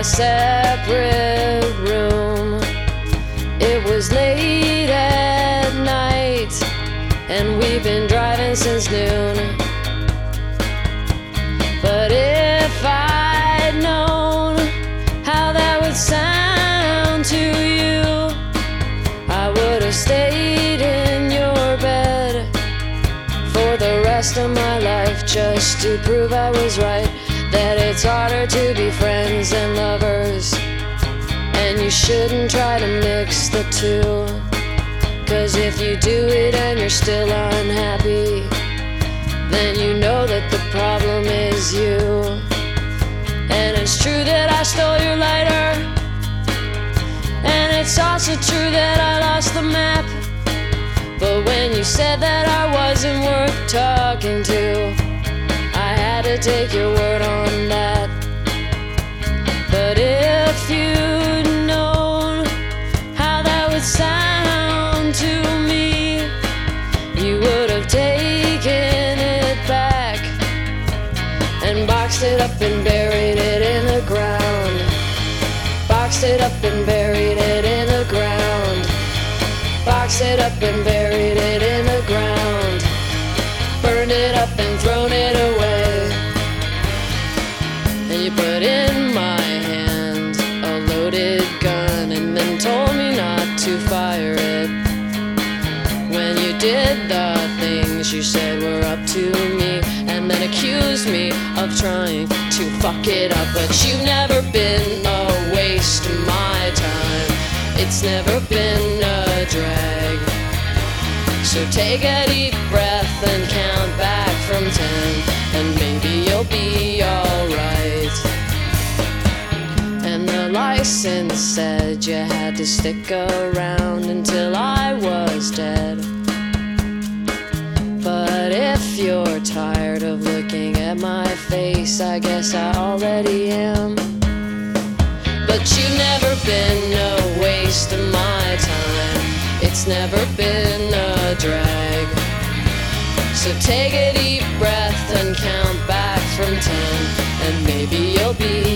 separate room. It was late at night, and we've been driving since noon. But if I'd known how that would sound to you, I would have stayed in your bed for the rest of my life, just to prove I was right, that it's harder to be friends than lovers, and you shouldn't try to mix the two. 'Cause if you do it and you're still unhappy, then you know that the problem is you. And it's true that I stole your lighter, and it's also true that I lost the map. But when you said that I wasn't worth talking to, I had to take your word on that. But if you'd known how that would sound to me, you would have taken it back and boxed it up and buried it in the ground. Boxed it up and buried it in the ground. Boxed it up and buried it in the ground. Burned it up and thrown it away. And you put in my hand a loaded gun and then told me not to fire it. When you did the things you said were up to me, and then accused me of trying to fuck it up. But you've never been a waste of my time. It's never been a drag. So take a deep breath and count back from 10, and maybe you'll be alright. And the license said you had to stick around until I was dead. But if you're tired of looking at my face, I guess I already am. But you've never been a waste of my time. It's never been a drag. So take a deep breath and count back from 10, and maybe you'll be